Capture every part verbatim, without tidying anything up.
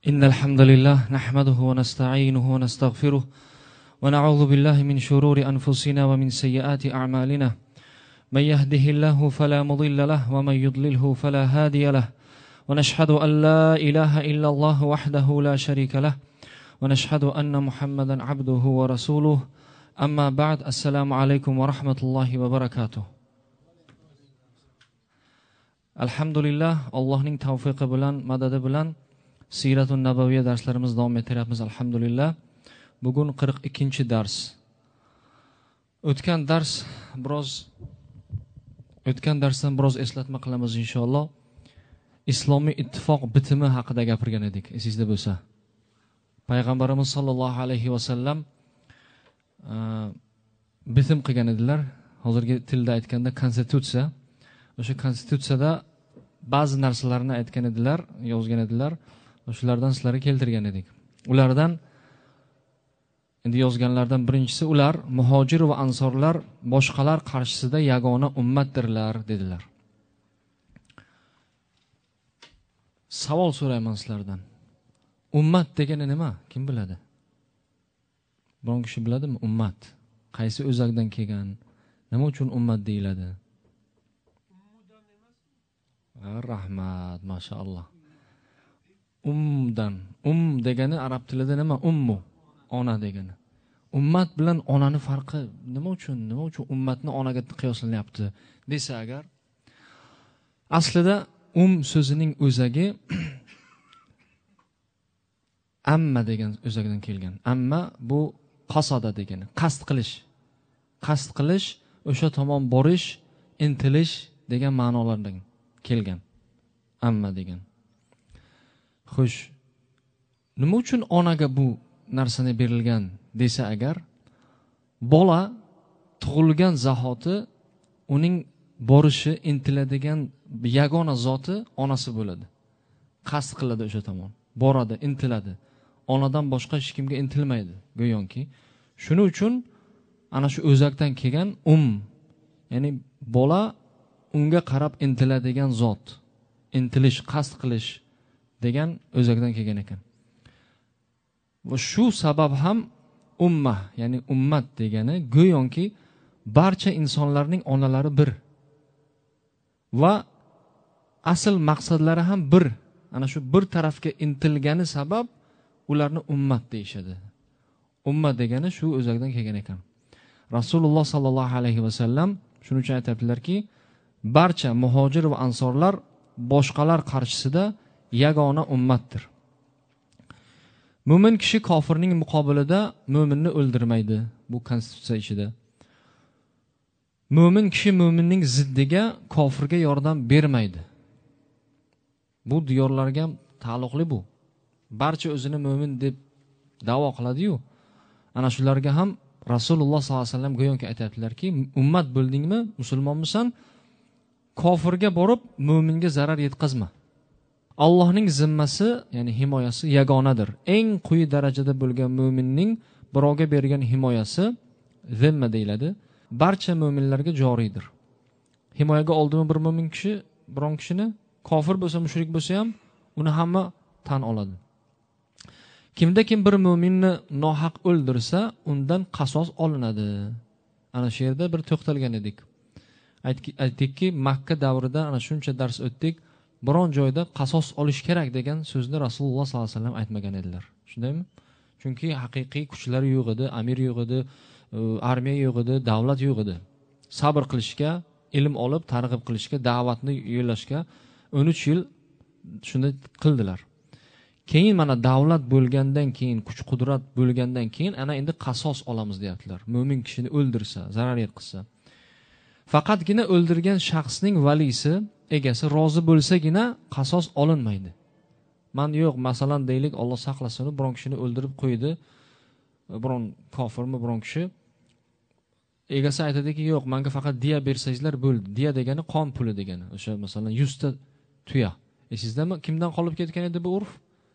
إن الحمد لله نحمده ونستعينه ونستغفره ونعوذ بالله من شرور أنفسنا ومن سيئات أعمالنا من يهده الله فلا مضل له ومن يضلله فلا هادي له ونشهد أن لا إله إلا الله وحده لا شريك له ونشهد أن محمدا عبده ورسوله أما بعد السلام عليكم ورحمة الله وبركاته. Alhamdulillah, Allohning tavfiqi bilan, madadi bilan Siratun Nabaviyya darslarimiz davom ettiryapmiz. Alhamdulillah. Bugun qirq ikkinchi dars. O'tgan dars biroz o'tgan darsdan biroz eslatma qilamiz inshaalloh. Islomiy ittifoq bitimi haqida gapirgan edik, esingizda bo'lsa. Payg'ambarimiz sollallohu alayhi va sallam bitim qilgan edilar. Hozirgi tilda aytganda konstitutsiya. O'sha konstitutsiyada ba'zi narsalarni aytgan edilar, yozgan edilar. Shulardan sizlarga keltirgan edik. Ulardan endi yozganlardan birinchisi ular muhojir va ansorlar boshqalar qarshisida yagona ummatdirlar dedilar. Savol so'rayman sizlardan. Ummat degani nima? Kim biladi? Biron kishi biladimi? Ummat qaysi o'zakdan kelgan? Nima uchun ummat deyiladi? Rahmat, mashaalloh. Umdan, um degani arab tilida nima? Ummu, ona degani. Ummat bilan onani farqi nima uchun? Nima uchun ummatni onaga qiyoslanyapti desa agar, aslida um so'zining o'zagi amma degan o'zakdan kelgan. Amma bu qasada degani, qasd qilish. Qasd qilish, o'sha tomon borish, intilish degan ma'nolardan kelgan. Amma degan. Xo'sh, nima uchun onaga bu narsani berilgan desa agar, bola tug'ilgan zahoti uning borishi, intiladigan yagona zoti onasi bo'ladi. Qasd qiladi o'sha tomon. Boradi, intiladi. Onadan boshqa hech kimga intilmaydi, go'yoki. Shuning uchun ana shu o'zakdan kelgan um, ya'ni bola unga qarab intiladigan zot, intilish, qasd qilish degan o'zakdan kelgan ekan. Va shu sabab ham ummah, ya'ni ummat degani go'yoki barcha insonlarning onalari bir va asl maqsadlari ham bir. Ana shu bir tarafga intilgani sabab ularni ummat deyshadi. Ummat degani shu o'zakdan kelgan ekan. Rasululloh sallallohu alayhi va sallam shuning uchun aytadilarki, barcha muhojir va ansorlar boshqalar qarshisida yagona ummatdir. Mo'min kishi kofirning muqobilida mo'minni o'ldirmaydi. Bu konstitutsiya ichida. Mo'min kishi mo'minning ziddiga, kofirga yordam bermaydi. Bu diyorlarga taalluqli bu. Barcha o'zini mo'min deb da'vo qiladi-yu. Ana shularga ham Rasululloh sollallohu alayhi vasallam go'yoki aytadilarki, ummat bo'ldingmi, musulmonmisan? Kofirga borib mo'minga zarar yetkazma. Allohning zimmasi, ya'ni himoyasi yagonadir. Eng quyi darajada bo'lgan mo'minning birovga bergan himoyasi zimma deyiladi. Barcha mo'minlarga joriydir. Himoyaga oldimi bir mo'min kishi, biron kishini, kofir bo'lsa, mushrik bo'lsa ham uni hamma tan oladi. Kimda kim bir mo'minni nohaq o'ldirsa, undan qasos olinadi. Ana shu yerda bir to'xtalgan edik. Aytdikki, Makka davrida ana shuncha dars o'tdik. Biron joyda qasos olish kerak degan so'zni Rasululloh sollallohu alayhi vasallam aytmagan edilar. Shundaymi? Chunki haqiqiy kuchlar yo'q edi, amir yo'q edi, armiya yo'q edi, davlat yo'q edi. Sabr qilishga, ilm olib, targ'ib qilishga, da'vatni yo'llashga o'n uch yil shuni qildilar. Keyin mana davlat bo'lgandan keyin, kuch-qudrat bo'lgandan keyin ana endi qasos olamiz deyaptilar. Mo'min kishini o'ldirsa, zarar yetkazsa. Faqatgina o'ldirgan shaxsning valisi, egasi rozi bo'lsagina qasos olinmaydi. Man yo'q, masalan deylik, Alloh saqlasin, biron kishini o'ldirib qo'ydi. Biron kofirmi biron kishi. Egasi aytadiki, yo'q, menga faqat diya bersangizlar bo'ldi. Diya degani qon puli degani. O'sha masalan yuz ta tuya. Esizdami? Kimdan qolib ketgan edi bu urf?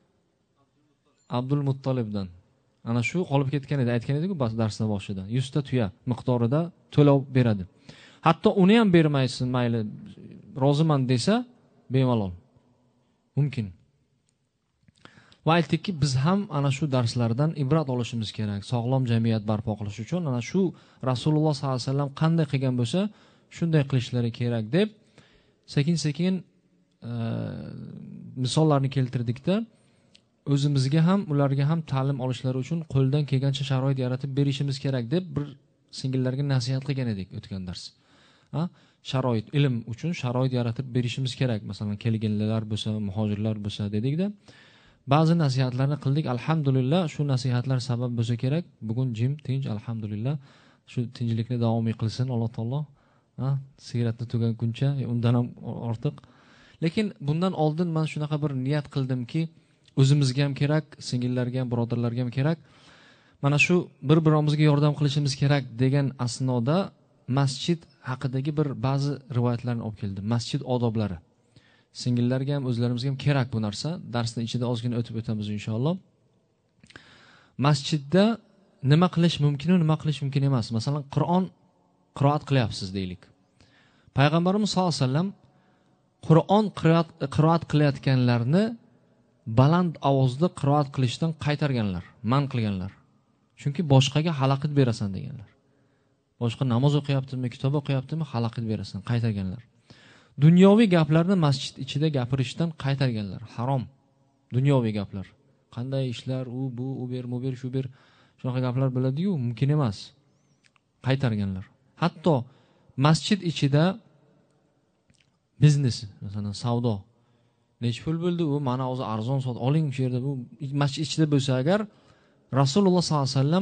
Abdul Muttolibdan. Ana shu qolib ketgan edi, aytgan edi-ku darsning boshida. yuz ta tuya miqdorida to'lov beradi. Hatto uni ham bermaysiz, mayli, roziman desa, bemalol. Mumkin. Va aytdikki, biz ham ana shu darslardan ibrat olishimiz kerak. Sog'lom jamiyat barpo qilish uchun ana shu Rasululloh sollallohu alayhi vasallam qanday qilgan bo'lsa, shunday qilishlari kerak deb sekin-sekin e, misollarni keltirdikda o'zimizga ham, ularga ham ta'lim olishlari uchun qo'ldan kelgancha sharoit yaratib berishimiz kerak deb bir singillarga nasihat qilgan edik o'tgan dars. Ha? Sharoit, ilm uchun sharoit yaratib berishimiz kerak. Masalan, kelganlar bo'lsa, muhojirlar bo'lsa dedikda, ba'zi nasihatlarni qildik. Alhamdulillah, shu nasihatlar sabab bo'lsa kerak, bugun jim, tinch, alhamdulillah, shu tinchlikni davom qilsin Alloh taolo. Ha, siyratni tugaguncha, undan ham ortiq. Lekin bundan oldin men shunaqa bir niyat qildimki, o'zimizga ham kerak, singillarga ham, birodarlarga ham kerak. Mana shu bir-birimizga yordam qilishimiz kerak degan asnoda masjid haqidagi bir ba'zi rivoyatlarni olib keldim. Masjid odoblari. Singillarga ham, o'zlarimizga ham kerak bu narsa. Darsning ichida ozgina o'tib o'tamiz inshaalloh. Masjidda nima qilish mumkin va nima qilish mumkin emas? Masalan, Qur'on qiroat qilyapsiz deylik. Payg'ambarimiz sollallohu alayhi vasallam Qur'on qiroat qiroat qilayotganlarni baland ovozda qiroat qilishdan qaytarganlar, man qilganlar. Chunki boshqaga xalaqit berasan deganlar. Boshqa namoz o'qiyaptimi, kitob o'qiyaptimi, xalaqit berasan, qaytarganlar. Dunyoviy gaplarni masjid ichida gapirishdan qaytarganlar. Harom. Dunyoviy gaplar. Qanday ishlar, u bu, u ber, mu ber, shu ber, shunaqa gaplar bo'ladi-yu, mumkin emas. Qaytarganlar. Hatto masjid ichida biznes, masalan, savdo. Nech pul bo'ldi? U mana o'zi arzon sot, oling shu yerda. Bu masjid ichida bo'lsa agar Rasululloh sollallohu alayhi vasallam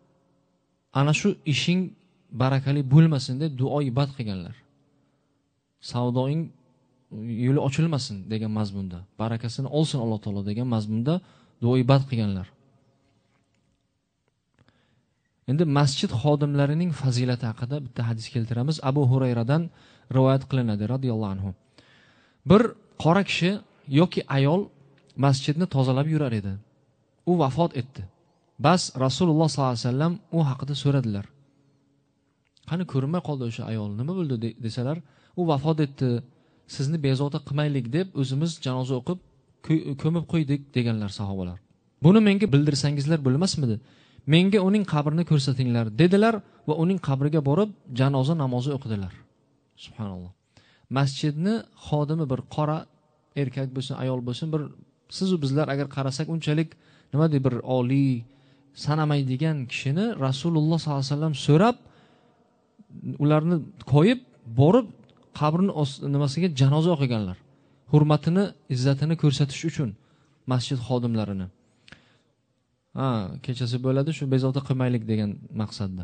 ana shu ishing barakali bo'lmasin deb duo ibodat qilganlar. Savdoing yo'li ochilmasin degan mazmunda, barakasini olsin Alloh taolo degan mazmunda duo ibodat qilganlar. Endi masjid xodimlarining fazilati haqida bitta hadis keltiramiz. Abu Hurayradan rivoyat qilinadi radhiyallohu anhu. Bir qora kishi yoki ayol masjidni tozalab yurar edi. U vafot etdi. Bas Rasululloh sollallohu alayhi vasallam u haqida so'radilar. Qani ko'rinmay qoldi o'sha ayol, nima bo'ldi desalar, u vafot etdi. Sizni bezovta qilmaylik deb o'zimiz janoza o'qib ko'mib qo'ydik deganlar sahobalar. Buni menga bildirsangizlar bo'lmasmidi? Menga uning qabrini ko'rsatinglar dedilar va uning qabriga borib janoza namozi o'qidilar. Subhanalloh. Masjidni xodimi bir qora erkak bo'lsin, ayol bo'lsin, bir siz u bizlar agar qarasak unchalik nima deb bir oliy sanamaydigan kishini Rasululloh sollallohu alayhi vasallam so'rab ularni qo'yib borib qabrning nimasiga janoza o'qiganlar. Hurmatini, izzatini ko'rsatish uchun masjid xodimlarini. Ha, kechasi bo'ladi, shu bezovta qilmaylik degan maqsadda.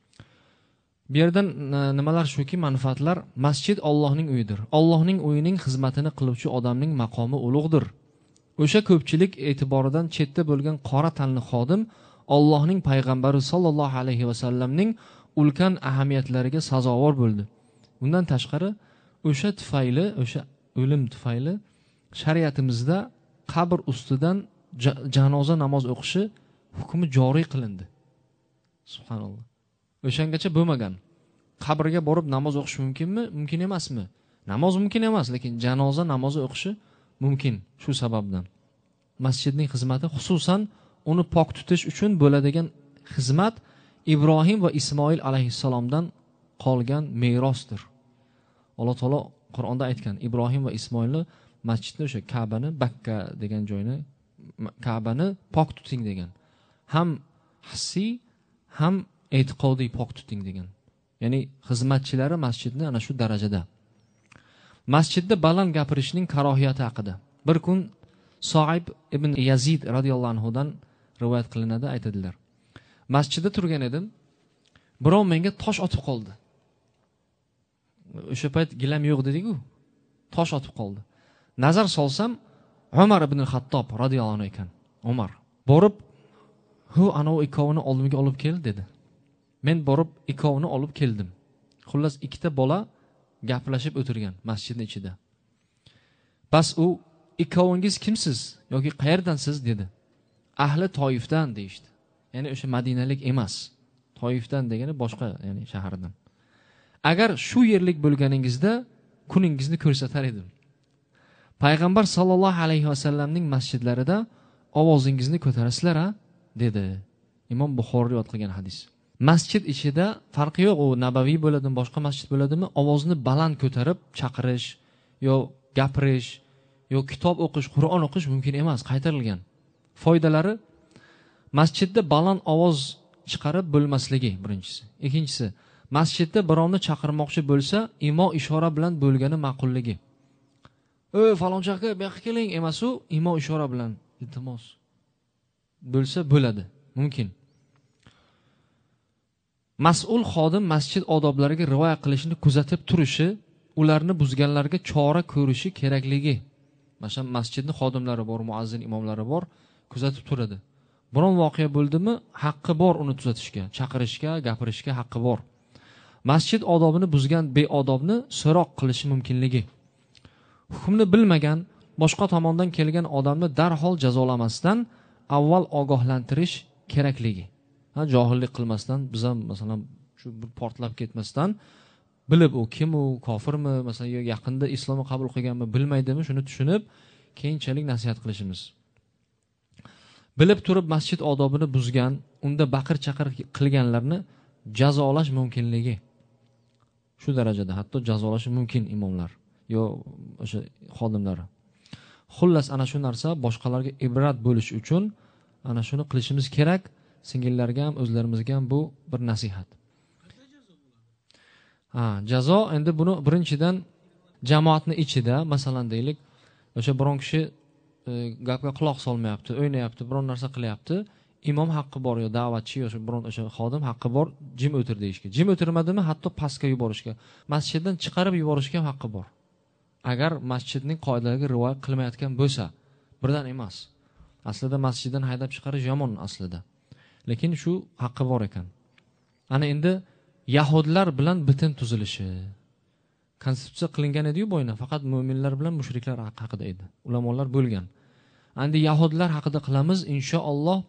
Bu yerdan nimalar shuki, manfaatlar. Masjid Allohning uyidir. Allohning uyining xizmatini qiluvchi odamning maqomi ulug'dir. O'sha ko'pchilik e'tiboridan chetda bo'lgan qora tanli xodim Allohning payg'ambari sollallohu alayhi vasallamning ulkan ahamiyatlariga sazovor bo'ldi. Bundan tashqari, o'sha tufayli, o'sha o'lim tufayli shariatimizda qabr ustidan janoza namoz o'qishi hukmi joriy qilindi. Subhanalloh. O'shangacha bo'lmagan. Qabrga borib namoz o'qish mumkinmi? Mumkin emasmi? Namoz mumkin emas, lekin janoza namozi o'qishi mumkin shu sababdan. Masjidning xizmati, xususan uni pok tutish uchun bo'ladigan xizmat Ibrohim va Ismoil alayhissalomdan qolgan merosdir. Alloh taolo Qur'onda aytgan, Ibrohim va Ismoilni masjidni, o'sha Ka'bani, Bakka degan joyni, Ka'bani pok tuting degan. Ham hissiy, ham e'tiqodiy pok tuting degan. Ya'ni xizmatchilari masjidni ana shu darajada. Masjidda baland gapirishning karohiyati haqida. Bir kun Soib ibn Yazid radhiyallohu anhu dan rivoyat qilinadi, aytadilar. Masjidda turgan edim. Birov menga tosh otib qoldi. O'sha payt gilam yo'q dedik-ku. Tosh otib qoldi. Nazar solsam, Umar ibn Xattob radhiyallohu anhu ekan. Umar borib, "Hu ana o ikkovini oldimga olib kel" dedi. Men borib ikkovini olib keldim. Xullas ikkita bola gaplashib o'tirgan masjidning ichida. Bas u ikkovingiz kimsiz yoki qayerdansiz dedi. Ahli Toifdan deyishdi. Ya'ni o'sha Madinalik emas. Toifdan degani boshqa, ya'ni shahardan. Agar shu yerlik bo'lganingizda kuningizni ko'rsatar edim. Payg'ambar sallallohu alayhi vasallamning masjidlarida ovozingizni ko'tarasizlar a dedi. Imom Buxoriy rivoyat qilgan hadis. Masjid ichida farqi yo'q, u nabaviy bo'ladimi, boshqa masjid bo'ladimi, ovozni baland ko'tarib chaqirish yo gapirish yo kitob o'qish, Qur'on o'qish mumkin emas, qaytarilgan. Foydalari: masjidda baland ovoz chiqarib bo'lmasligi birinchisi. Ikkinchisi, masjidda birovni chaqirmoqchi bo'lsa, imo ishora bilan bo'lgani ma'qulligi. "Ey falonchi aka, bu yoqqa keling" emas, u imo ishora bilan iltimos bo'lsa bo'ladi, mumkin. Mas'ul xodim masjid odoblariga rioya qilishni kuzatib turishi, ularni buzganlarga chora ko'rishi kerakligi. Masalan, masjidning xodimlari bor, muazzin imomlari bor, kuzatib turadi. Biron voqea bo'ldimi, haqqi bor uni tuzatishga, chaqirishga, gapirishga haqqi bor. Masjid odobini buzgan beodobni so'roq qilishi mumkinligi. Hukmni bilmagan, boshqa tomondan kelgan odamni darhol jazolamasdan avval ogohlantirish kerakligi. Ha, johillik qilmasdan, biz ham masalan shu bir portlab ketmasdan bilib, u kim, u kofirmi, masalan yaqinda islomni qabul qilganmi, bilmaydimi, shuni tushunib keyinchalik nasihat qilishimiz. Bilib turib masjid odobini buzgan, unda baqir-chaqir qilganlarni jazolash mumkinligi. Shu darajada hatto jazolashi mumkin imomlar yo o'sha xodimlar. Xullas, ana shu narsa boshqalarga ibrat bo'lish uchun ana shuni qilishimiz kerak. Singillarga ham, o'zlarimizga ham bu bir nasihat. Ha, jazo endi buni birinchidan jamoatni ichida, masalan deylik, o'sha biron kishi e, gapga quloq solmayapti, o'ynayapti, biron narsa qilyapti, imom haqqi bor yo da'vatchi yo biron o'sha xodim haqqi bor jim o'tir deyishga. Jim o'tirmadimi, hatto pastga yuborishga, masjiddan chiqarib yuborishga ham haqqi bor. Agar masjidning qoidalariga rioya qilmayotgan bo'lsa, birdan emas. Aslida masjiddan haydab chiqarish yomon aslida. Lekin shu haqqi bor ekan. Ana endi yahudlar bilan bitim tuzilishi. Konstitutsiya qilingan edi-yu bo'yna, faqat mu'minlar bilan mushriklar haqida edi. Ulamolar bo'lgan. Endi yahudlar haqida qilamiz, inshaalloh.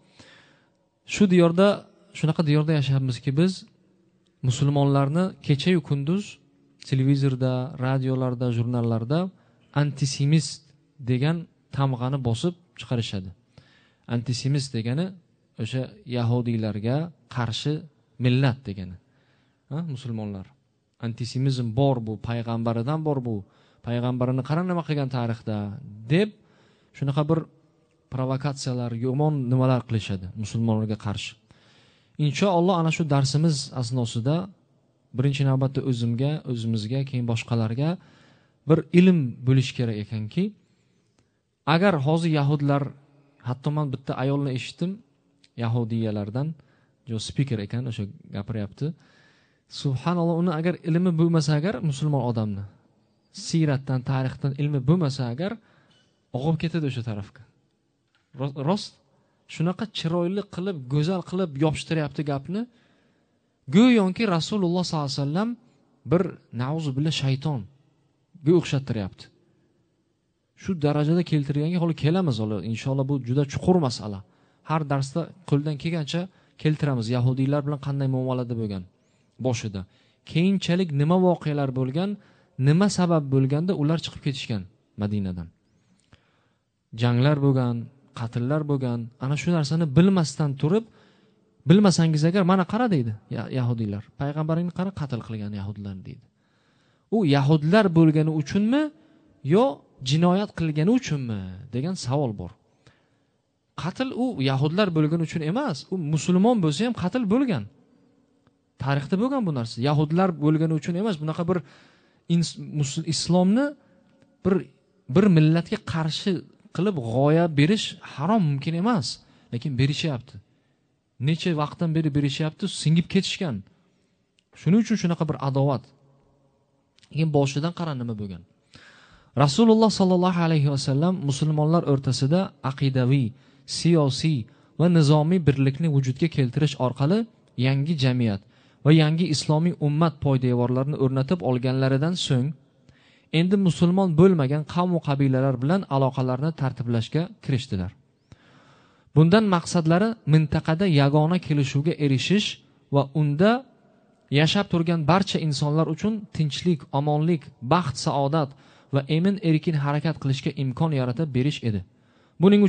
Shu diyorda, shunaqa diyorda yashayapmizki biz musulmonlarni kecha yu kunduz televizorda, radiolarda, jurnallarda antisemist degan tamg'ani bosib chiqarishadi. Antisemist degani o'sha yahudiylarga qarshi millat degani. Ha, musulmonlar. Antisemizm bor bu, payg'ambaridan bor bu. Payg'ambarini qara nima qilgan tarixda deb shunaqa bir provokatsiyalar, yomon nimalar qilishadi musulmonlarga qarshi. Inshaalloh ana shu darsimiz asnosida birinchi navbatda o'zimga, o'zimizga, keyin boshqalarga bir ilm bo'lish kerak ekanki, agar hozir yahudlar, hatto men bitta ayolni eshitdim, yahudiyalardan, jo speaker ekan, o'sha gapiryapti. Subhanalloh, uni agar ilmi bo'lmasa, agar musulmon odamni siyratdan, tarixdan ilmi bo'lmasa, agar og'ib ketadi o'sha tarafga. Rost, shunaqa chiroyli qilib, go'zal qilib yopishtiryapti gapni. Go'yoki Rasululloh sollallohu alayhi vasallam bir nauzu billah shaytonga o'xshattiryapti. Shu darajada keltirganga hali kelamiz, inshaalloh bu juda chuqur masala. Har darsda qo'ldan kelgancha keltiramiz yahudiylar bilan qanday muomalada bo'lgan boshida. Keyinchalik nima voqealar bo'lgan, nima sabab bo'lganda ular chiqib ketishgan Madinadan. Janglar bo'lgan, qatllar bo'lgan. Ana shu narsani bilmasdan turib, bilmasangiz agar mana qara deydi yahudiylar. Payg'ambaringni qara qatl qilgan yahudlar deydi. U yahudlar bo'lgani uchunmi yo jinoyat qilgani uchunmi degan savol bor. Qatl u yahudlar bo'lgani uchun emas, u musulmon bo'lsa ham qatl bo'lgan. Tarixda bo'lgan bu narsa. Yahudlar bo'lgani uchun emas, bunaqa bir islomni bir bir millatga qarshi qilib g'oya berish harom, mumkin emas, lekin berishyapti. Necha vaqtdan beri berishyapti, singib ketishgan. Shuning uchun shunaqa bir adovat. Keyin boshidan qara nima bo'lgan. Rasululloh sallallohu alayhi vasallam musulmonlar o'rtasida aqidaviy, siyosiy va nizomiy birlikni vujudga keltirish orqali yangi jamiyat va yangi islomiy ummat poydevorlarini o'rnatib olganlaridan so'ng endi musulmon bo'lmagan qavm va qabilalar bilan aloqalarni tartiblashga kirishdilar. Bundan maqsadlari mintaqada yagona kelishuvga erishish va unda yashab turgan barcha insonlar uchun tinchlik, omonlik, baxt, saodat va emin erkin harakat qilishga imkon yaratib berish edi. Buning uchun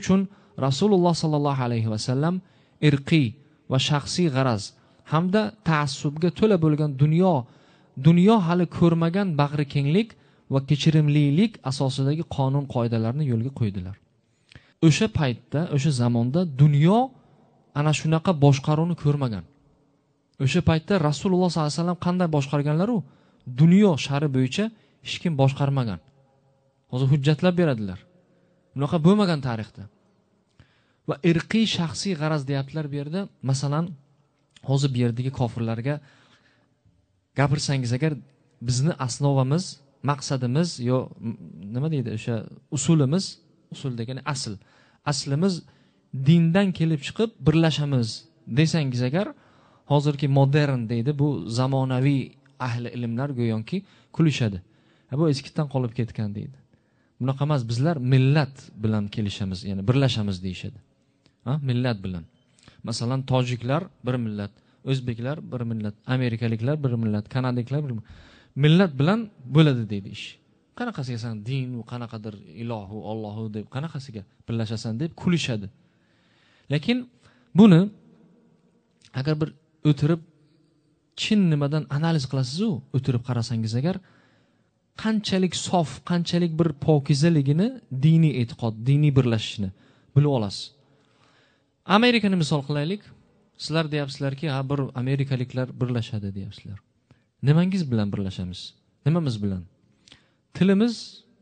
Rasululloh sallallohu alayhi vasallam irqiy va shaxsiy g'araz hamda taassubga to'la bo'lgan dunyo dunyo hali ko'rmagan bag'ri kenglik va kechirimlilik asosidagi qonun qoidalarni yo'lga qo'ydilar. O'sha paytda, o'sha zamonda dunyo ana shunaqa boshqaruvni ko'rmagan. O'sha paytda Rasululloh sollallohu alayhi vasallam qanday boshqarganlar-u, dunyo shari bo'yicha hech kim boshqarmagan. Hozir hujjatlab beradilar. Bunaqa bo'lmagan tarixda. Va irqiy shaxsiy g'araz deyaptilar bu yerda. Masalan, hozir bu yerdagi kofirlarga gapirsangiz agar bizni asnovamiz, maqsadimiz yo nima deydi, o'sha usulimiz, usul degani asl. Aslimiz dindan kelib chiqib birlashamiz desangiz agar, hozirgi modern deydi, bu zamonaviy ahli ilmlar go'yoki kulishadi. Ha, bu eskidan qolib ketgan deydi. Bunaqa emas, bizlar millat bilan kelishamiz, ya'ni birlashamiz deyshadi. Ha, millat bilan. Masalan, tojiklar bir millat, o'zbeklar bir millat, amerikaliklar bir millat, kanadaliklar bir millat bilan bo'ladi deydi ish. Qanaqasiga san din va qanaqadir ilohu, Allohu deb qanaqasiga birlashasan deb kulishadi. Lekin buni agar bir o'tirib chin nimadan analiz qilasiz-u, o'tirib qarasangiz agar qanchalik sof, qanchalik bir pokizaligini, diniy e'tiqod, diniy birlashishni bilib olasiz. Amerikani misol qilaylik. Sizlar deyapsizlarki, ha bir amerikaliklar birlashadi deyapsizlar. Nimangiz bilan birlashamiz? Nimamiz bilan? Tilimiz,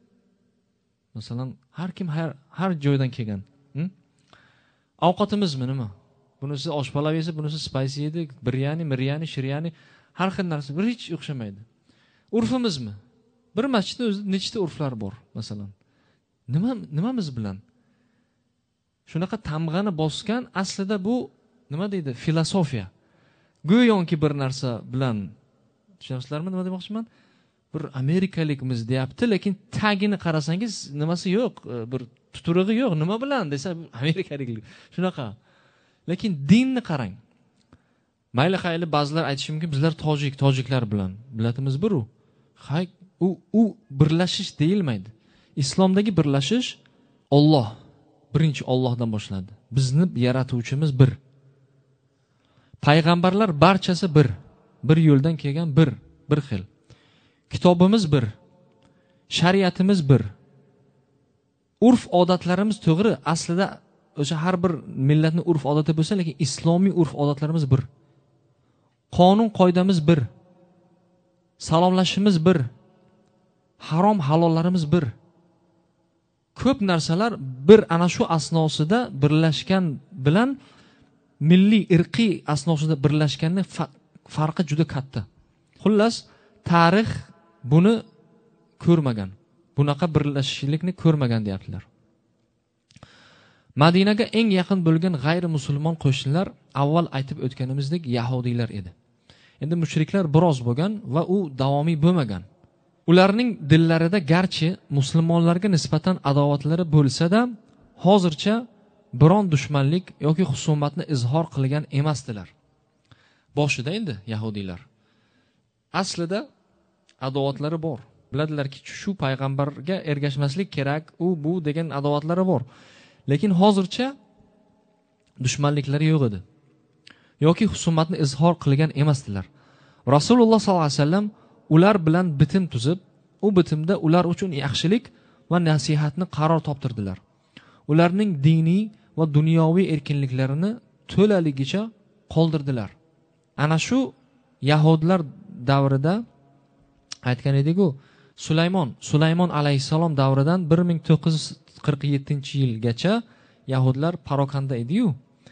masalan, har kim har, har joydan kelgan. Hm? Ovqatimizmi nima? Bunisi oshpalav yesa, bunisi spicy yedi, biryani, miryani, shiryani, har xil narsa bir hech o'xshamaydi. Urfimizmi? Bir masjidda o'zi nechta urflar bor, masalan. Nima nimamiz bilan? Shunaqa tamg'ani bosgan, aslida bu nima deydi? Filosofiya. Go'yoki bir narsa bilan, tushunasizlarmi nima demoqchiman? Bir amerikalikmiz deyapti, lekin tagini qarasangiz nimasi yo'q, bir tuturig'i yo'q. Nima bilan desa amerikaliklik. Shunaqa. Lekin dinni qarang. Mayli xayli ba'zilar aytishi mumkin, bizlar tojik, tojiklar bilan millatimiz bir u. Hay, u u birlashish deyilmaydi. Islomdagi birlashish Alloh, birinchi Allohdan boshlanadi. Bizni yaratuvchimiz bir. Payg'ambarlar barchasi bir. Bir yo'ldan kelgan bir, bir xil. Kitobimiz bir. Shariatimiz bir. Urf odatlarimiz to'g'ri, aslida o'sha har bir millatning urf odati bo'lsa, lekin islomiy urf odatlarimiz bir. Qonun qoidamiz bir. Salomlashimiz bir. Harom halollarimiz bir. Ko'p narsalar bir ana shu asnosida birlashgan bilan milliy irqiy asnosida birlashganning farqi juda katta. Xullas, tarix buni ko'rmagan. Bunaqa birlashishlikni ko'rmagan deyaptilar. Madinaga eng yaqin bo'lgan g'ayri musulmon qo'shnilar avval aytib o'tganimizdek yahudiylar edi. Endi mushriklar biroz bo'lgan va u davomiy bo'lmagan. Ularning dillarida garchi musulmonlarga nisbatan adovatlari bo'lsa-da, hozircha biron dushmanlik yoki husumatni izhor qilgan emasdilar. Boshida endi yahudiylar aslida adovatlari bor. Biladilarki, shu payg'ambarga ergashmaslik kerak, u bu degan adovatlari bor. Lekin hozircha dushmanliklari yo'q edi. Yoki husumatni izhor qilgan emasdilar. Rasululloh sollallohu alayhi vasallam ular bilan bitim tuzib, u bitimda ular uchun yaxshilik va nasihatni qaror toptirdilar. Ularning diniy va dunyoviy erkinliklarini to'laligicha qoldirdilar. Ana shu yahudlar davrida aytgan edik-ku, Sulaymon, Sulaymon alayhisalom davridan bir ming to'qqiz yuz qirq yettinchi yilgacha yahudlar parokanda edi-yu.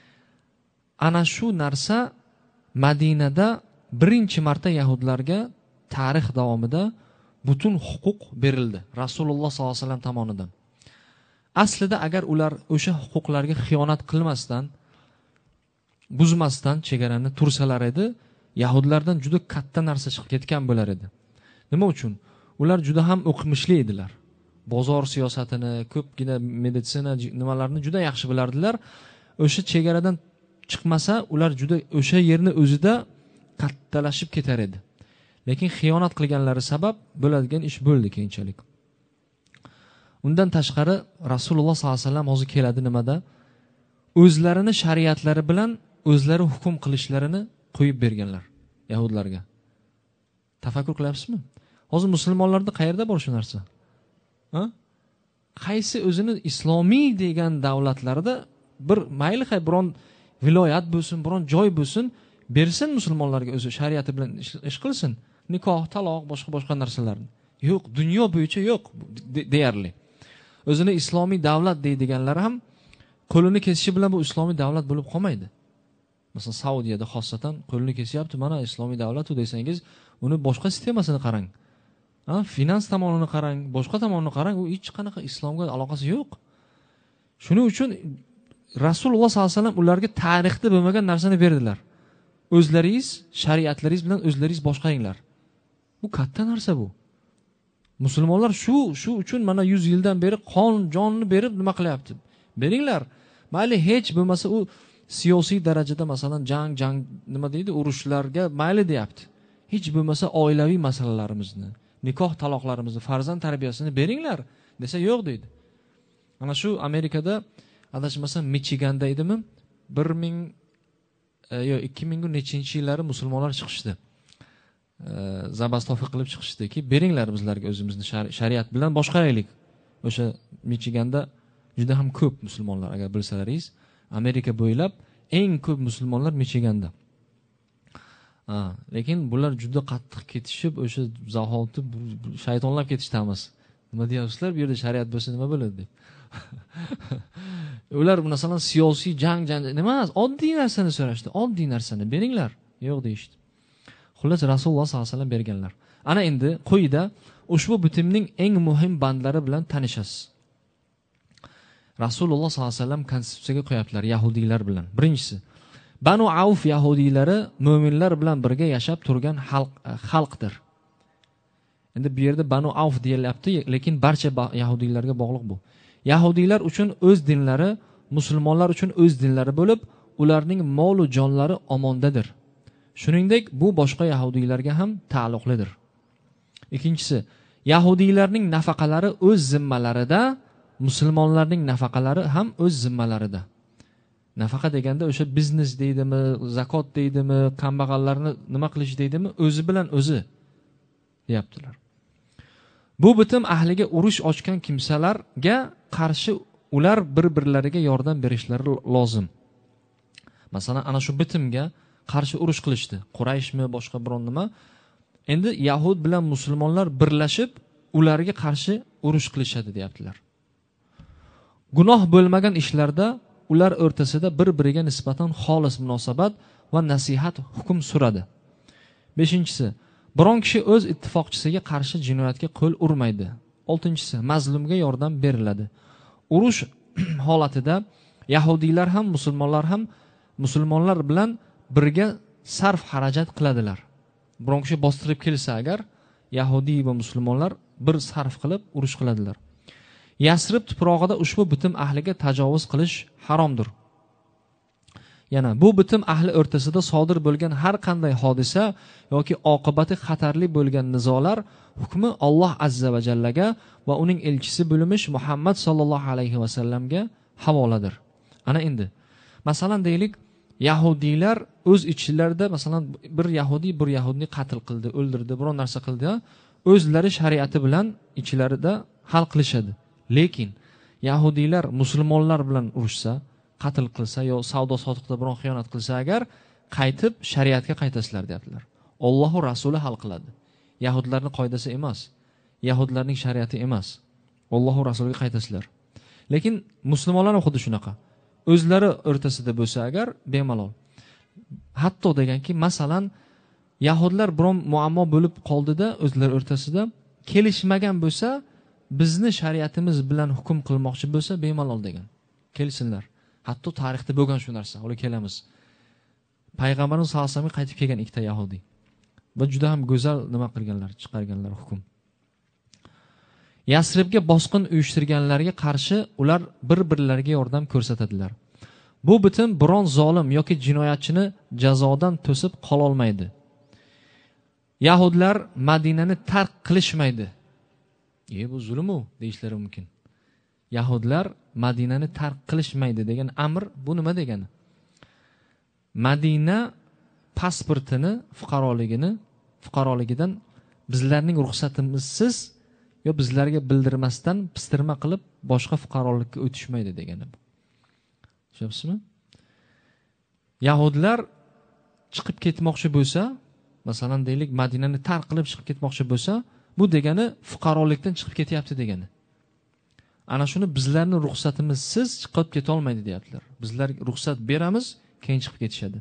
Ana shu narsa Madinada birinchi marta yahudlarga tarix davomida butun huquq berildi Rasululloh sollallohu alayhi vasallam tomonidan. Aslida agar ular o'sha huquqlarga xiyonat qilmasdan, buzmasdan chegarani tursalar edi, yahudlardan juda katta narsa chiqib ketgan bo'lar edi. Nima uchun? Ular juda ham o'qimishli edilar. Bozor siyosatini, ko'pgina meditsina nimalarni juda yaxshi bilardilar. O'sha chegaradan chiqmasa, ular juda o'sha yerni o'zida kattalashib ketar edi. Lekin xiyonat qilganlari sabab bo'ladigan ish bo'ldi keyinchalik. Undan tashqari Rasululloh sollallohu alayhi vasallam hozir keladi nimada? o'zlarini shariatlari bilan o'zlari hukm qilishlarini qo'yib berganlar yahudlarga. Tafakkur qilyapsizmi? Hozir musulmonlarda qayerda bor shu narsa? Ha? Qaysi o'zini islomiy degan davlatlarda bir mayli hay biron viloyat bo'lsin, biron joy bo'lsin, bersin musulmonlarga o'zi shariati bilan ish qilsin. Nikoh, taloq, boshqa boshqa narsalarni. Yo'q, dunyo bo'yicha yo'q deyarli. O'zini islomiy davlat deydiganlar ham qo'lini kesishi bilan bu islomiy davlat bo'lib qolmaydi. Masalan, Saudiyada xosatan qo'lini kesyapti, mana islomiy davlat desangiz, uni boshqa sistemasini qarang. Ha, finans tomonini qarang, boshqa tomonini qarang, u hech qanaqa islomga aloqasi yo'q. Shuning uchun Rasululloh sollallohu alayhi vasallam ularga tarixda bo'lmagan narsani berdilar. O'zlaringiz shariatlaringiz bilan o'zlaringiz boshqaringlar. Bu katta narsa bu. Musulmonlar shu shu uchun mana yuz yildan beri qon jonni berib nima qilyapti? Beringlar. Mayli hech bo'lmasa u siyosiy darajada masalan jang jang nima deydi, urushlarga mayli deyapti. Hech bo'lmasa oilaviy masalalarimizni, nikoh taloqlarimizni, farzand tarbiyasini beringlar desa yo'q deydi. Mana shu Amerikada adashmasam Michiganda edimi? bir ming yo ikki ming nechinchi yillari musulmonlar chiqishdi. Zabastofi qilib chiqishdiki, beringlar bizlarga o'zimizni shariat bilan boshqaraylik. O'sha Michiganda juda ham ko'p musulmonlar, agar bilsalaringiz, Amerika bo'ylab eng ko'p musulmonlar Michiganda. Ha, lekin bular juda qattiq ketishib, o'sha zahoti shaytonlab ketishdi-miz. Nima deyapsizlar, bu yerda shariat bo'lsa nima bo'ladi deb. Ular masalan siyosiy jang jang nima emas, oddiy narsani so'rashdi. Oddiy narsani beringlar. Yo'q deyishdi. Xullas Rasululloh sollallohu alayhi vasallam berganlar. Ana endi quyida ushbu bitimning eng muhim bandlari bilan tanishasiz. Rasululloh sollallohu alayhi vasallam konsepsiyaga qo'yaptilar yahudiylar bilan. Birinchisi, Banu Avf yahudiylari mu'minlar bilan birga yashab turgan xalq xalqdir. Endi bu yerda Banu Avf deyilyapti, lekin barcha yahudiylarga bog'liq bu. Yahudiylar uchun o'z dinlari, musulmonlar uchun o'z dinlari bo'lib, ularning mol va jonlari omondadir. Shuningdek, bu boshqa yahudiylarga ham taalluqlidir. Ikkinchisi, yahudiylarning nafaqalari o'z zimmalarida, musulmonlarning nafaqalari ham o'z zimmalarida. Nafaqa deganda o'sha biznes deydimi, zakot deydimi, kambag'allarni nima qilish deydimi, o'zi bilan o'zi deyaptilar. Bu bitim ahliga urush ochgan kimsalarga qarshi ular bir-birlariga yordam berishlari lozim. Masalan, ana shu bitimga qarshi urush qilishdi. Qurayshmi, boshqa biron nima. Endi Yahud bilan musulmonlar birlashib, ularga qarshi urush qilishadi deyaptilar. Gunoh bo'lmagan ishlarda ular o'rtasida bir-biriga nisbatan xolis munosabat va nasihat hukm suradi. beshinchisi, biron kishi o'z ittifoqchisiga qarshi jinoyatga qo'l urmaydi. oltinchisi, mazlumga yordam beriladi. Urush holatida yahudiylar ham musulmonlar ham musulmonlar bilan birga sarf xarajat qiladilar. Biron kishi bostirib kelsa agar yahudiy va musulmonlar bir sarf qilib urush qiladilar. Yasrib tuprog'ida ushbu bitim ahliga tajovuz qilish haromdir. Yana bu bitim ahli o'rtasida sodir bo'lgan har qanday hodisa yoki oqibati xatarli bo'lgan nizolar hukmi Alloh azza va jallaga va uning elchisi bo'lmish Muhammad sallallohu alayhi va sallamga havoladir. Ana endi masalan deylik, yahudiylar o'z ichlarida masalan bir yahudiy bir yahudni qatl qildi, o'ldirdi, biron narsa qildi, o'zlari shariati bilan ichlarida hal qilishadi. Lekin yahudiylar musulmonlar bilan urushsa, qatl qilsa yo savdo sotiqda biron xiyonat qilsa agar qaytib shariatga qaytasizlar deyaptilar. Alloh va Rasuli hal qiladi. Yahudlarning qoidasi emas, yahudlarning shariati emas. Alloh va Rasuliga qaytasizlar. Lekin musulmonlar ham xuddi shunaqa. O'zlari o'rtasida bo'lsa agar bemalol. Hatto deganki, masalan, yahudlar biron muammo bo'lib qoldida o'zlari o'rtasida kelishmagan bo'lsa, bizni shariatimiz bilan hukm qilmoqchi bo'lsa bemalol degan. Kelsinlar. Hatto tarixda bo'lgan shu narsa. O'li kelamiz. Payg'ambarimiz sollallohu alayhi vasallam qaytib kelgan ikkita yahudiy. Va juda ham go'zal nima qilganlar, chiqarganlar hukm. Yasribga bosqin uyushtirganlarga qarshi ular bir-birlariga yordam ko'rsatadilar. Bu bitim biron zolim yoki jinoyatchini jazodan to'sib qola olmaydi. Yahudlar Madinani tark qilishmaydi. "E bu zulm-u" deyishlari mumkin. Yahudlar Madinani tark qilishmaydi degan amr bu nima degani? Madina pasportini, fuqaroligini, fuqaroligidan bizlarning ruxsatimizsiz yo bizlarga bildirmasdan pistirma qilib boshqa fuqarolikka o'tishmaydi degani bu. Tushunyapsizmi? Yahudlar chiqib ketmoqchi bo'lsa, masalan deylik Madinani tark qilib chiqib ketmoqchi bo'lsa, bu degani fuqarolikdan chiqib ketyapti degani. Ana shuni bizlarning ruxsatimizsiz chiqib keta olmaydi deyaptilar. Bizlar ruxsat beramiz, keyin chiqib ketishadi.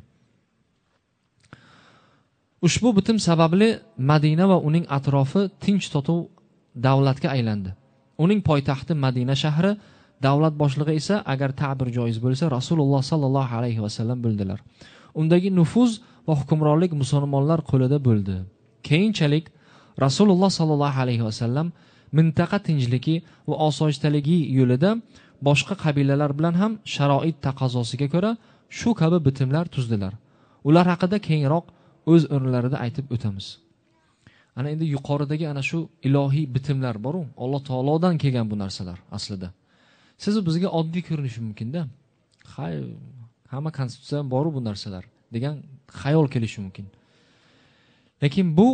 Ushbu bitim sababli Madina va uning atrofi tinch totuv davlatga aylandi. Uning poytaxti Madina shahri, davlat boshlig'i esa, agar ta'bir joiz bo'lsa, Rasululloh sallallohu alayhi vasallam bo'ldilar. Undagi nufuz va hukmronlik musulmonlar qo'lida bo'ldi. Keyinchalik Rasululloh sallallohu alayhi vasallam mintaqa tinchligi va osoyishtaligi yo'lida boshqa qabilalar bilan ham sharoit taqozosiga ko'ra shu kabi bitimlar tuzdilar. Ular haqida keyinroq o'z o'rinlarida aytib o'tamiz. Ana endi yuqoridagi ana shu ilohiy bitimlar bor-ku, Alloh taolodan kelgan bu narsalar aslida. Siz bizga oddiy ko'rinishi mumkin-da. Hay, hamma konstitutsiya bor-ku bu narsalar degan xayol kelishi mumkin. Lekin bu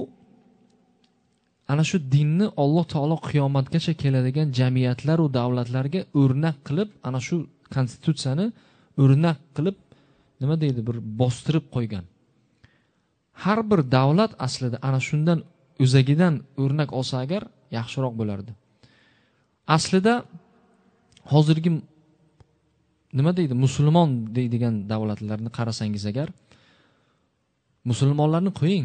ana shu dinni Alloh taolo qiyomatgacha keladigan jamiyatlar va davlatlarga o'rnak qilib, ana shu konstitutsiyani o'rnak qilib, nima deydi, bir bostirib qo'ygan. Har bir davlat aslida ana shundan o'zagidan o'rnak olsa agar yaxshiroq bo'lardi. Aslida hozirgi nima deydi, musulmon deydigan davlatlarni qarasangiz agar, musulmonlarni qo'ying,